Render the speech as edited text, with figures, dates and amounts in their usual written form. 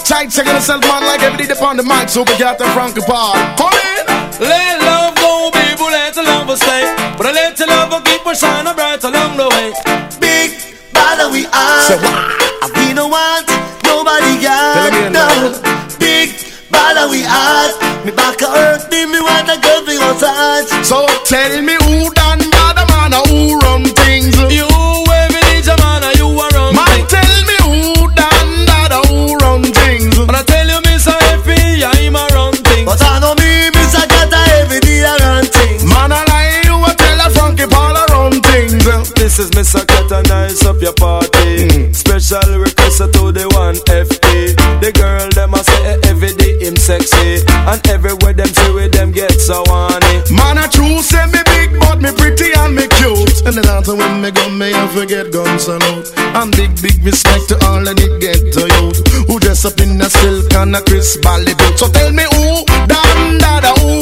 tight, checking yourself man like every day upon the mic. So we got the Frankie Paul. Come in. Let love go, people, let the love stay. But I let the love keep on shining bright along the way. Big bother we are. So, we don't want nobody got no. Big bother we are. Me back a hurt me want a girl for your touch. So tell me who done bother man or who run things. You every ninja man or you are run man things. Tell me who done that or who run things. But I tell you Mr. Effie, I'm a run things. But I know me Mr. Kata every day I run things. Man I lie you a tell a Frankie Paul I run things. This is Mr. Kata, nice up your party. Special request to the one FP. The girl them a say every day him sexy. And everywhere them say with them get so horny. Man I true say me big but me pretty and me cute. And the later when me gun me I forget guns and out. And big respect to all of the ghetto youth who dress up in a silk and a crisp ballet boot. So tell me who done that or who